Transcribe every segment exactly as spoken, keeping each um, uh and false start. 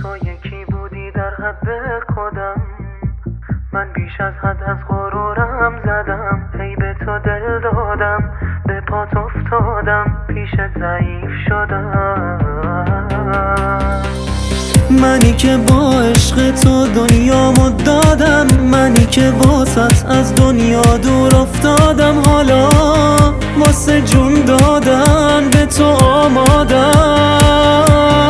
تو یکی بودی در حد خودم، من بیش از حد از غرورم زدم. هی به تو دل دادم، به پات افتادم، پیشت ضعیف شدم. منی که با عشق تو دنیامو دادم، منی که واسط از دنیا دور افتادم. حالا واسه جون دادن به تو آمادم.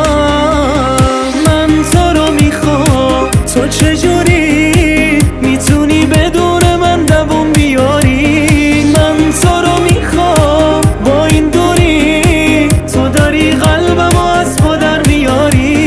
من تو رو میخوام، تو چجوری میتونی بدون من دووم بیاری؟ من تو رو میخوام، با این دوری تو داری قلبمو از پا در میاری.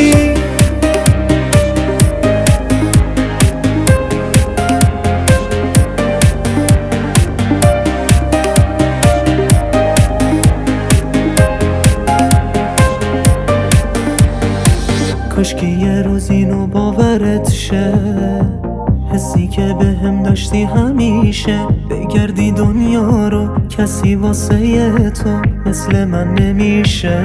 کاش که یه روز اینو باورت شه، حسی که به هم داشتی همیشه. بگردی دنیا رو، کسی واسه تو مثل من نمیشه.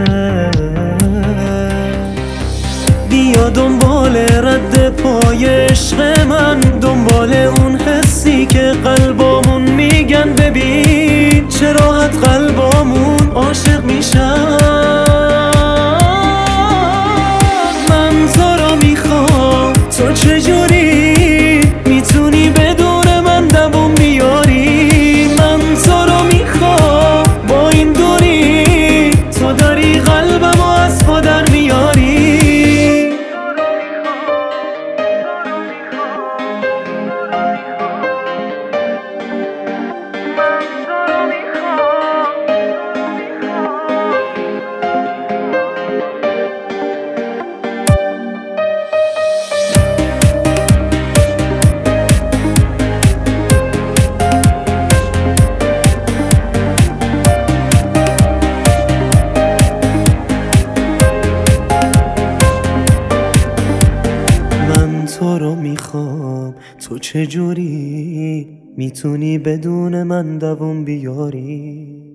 بیا دنبال رد پای عشق من، دنبال اون حسی که قلبامون میگن. ببین چه راحت قلبامون عاشق میشن. تو چجوری میتونی بدون من دووم بیاری؟ من تو رو میخوام، با این دوری تو داری قلبمو از پا در میاری. تو رو میخوام، تو چجوری میتونی بدون من دووم بیاری؟